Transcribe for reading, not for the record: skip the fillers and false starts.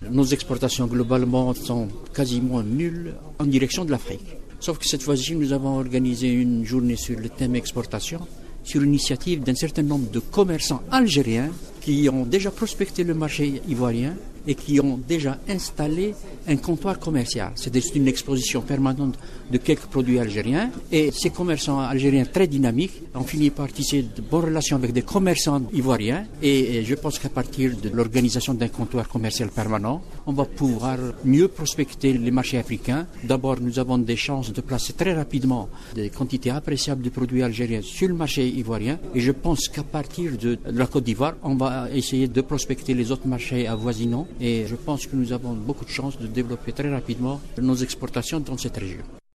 Nos exportations globalement sont quasiment nulles en direction de l'Afrique. Sauf que cette fois-ci, nous avons organisé une journée sur le thème exportation, sur l'initiative d'un certain nombre de commerçants algériens qui ont déjà prospecté le marché ivoirien et qui ont déjà installé un comptoir commercial. C'est une exposition permanente de quelques produits algériens. Et ces commerçants algériens très dynamiques ont fini par tisser de bonnes relations avec des commerçants ivoiriens. Et je pense qu'à partir de l'organisation d'un comptoir commercial permanent, on va pouvoir mieux prospecter les marchés africains. D'abord, nous avons des chances de placer très rapidement des quantités appréciables de produits algériens sur le marché ivoirien. Et je pense qu'à partir de la Côte d'Ivoire, on va essayer de prospecter les autres marchés avoisinants. Et je pense que nous avons beaucoup de chances de développer très rapidement nos exportations dans cette région.